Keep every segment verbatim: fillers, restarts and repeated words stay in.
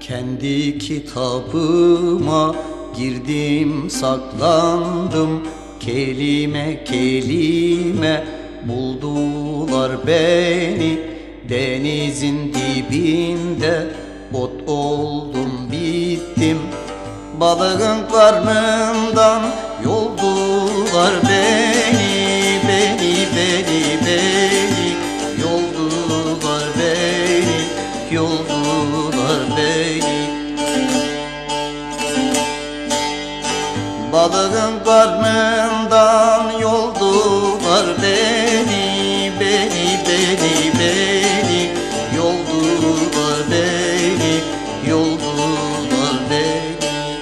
Kendi kitabıma girdim saklandım, kelime kelime buldular beni. Denizin dibinde ot oldum bittim, balığın karnından yoldular beni. Beni beni beni yoldular beni, yoldular beni. Balığın karnından yoldular beni. Beni beni beni yoldular beni, yoldular beni.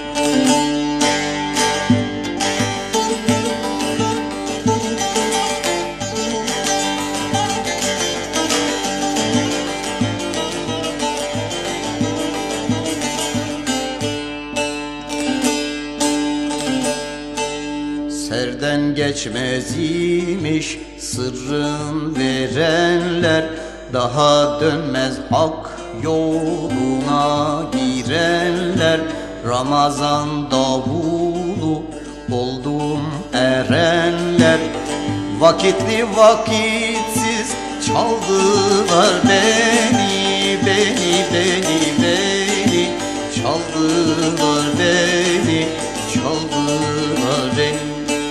Serden geçmez imiş sırrın verenler, daha dönmez hak yoluna girenler. Ramazan davulu oldum erenler, vakitli vakitsiz çaldılar beni. Beni beni beni çaldılar beni, çaldılar beni.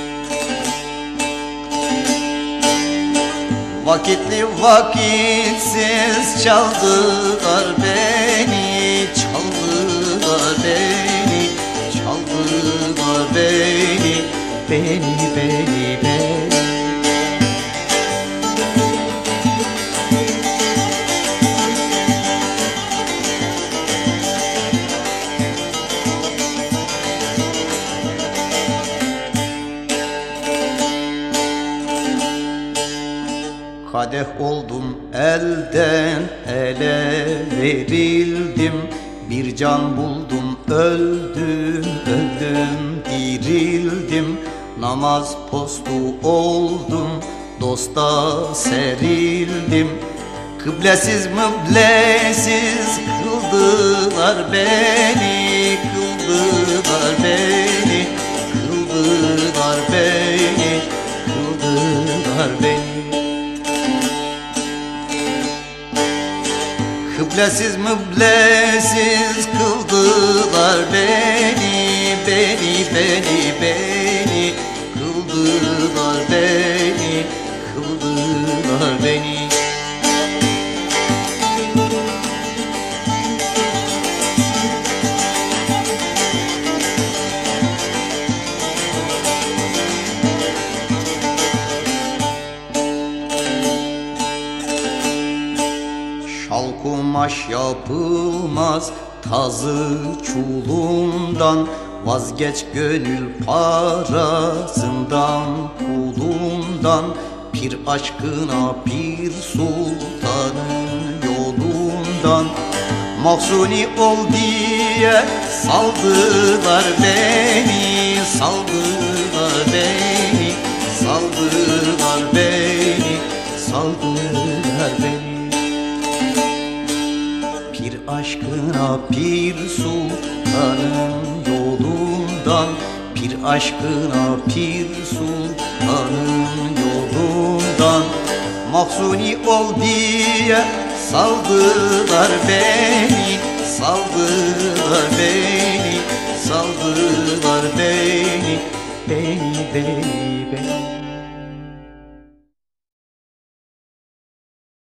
Vakitli vakitsiz çaldılar beni, çaldılar beni, çaldılar beni, beni, beni, beni. Kadeh oldum elden ele verildim, bir can buldum öldüm, öldüm dirildim. Namaz postu oldum, dosta serildim. Kıblesiz müblesiz kıldılar beni, kıldılar beni, kıldılar beni, kıldılar beni. Kıblesiz müblesiz kıldılar beni, beni, beni, beni kıldılar beni, kıldılar beni. Şal kumaş yapılmaz tazı çulundan, vazgeç gönül parasından pulundan. Pir aşkına pir sultanın yolundan, mahzuni ol diye saldılar beni, saldılar beni, saldılar beni, saldılar beni. Pir aşkına pir sultanın yolundan, pir aşkına pir sultanın yolundan. Mahzuni ol diye saldılar beni, saldılar beni, saldılar beni, beni, beni, beni.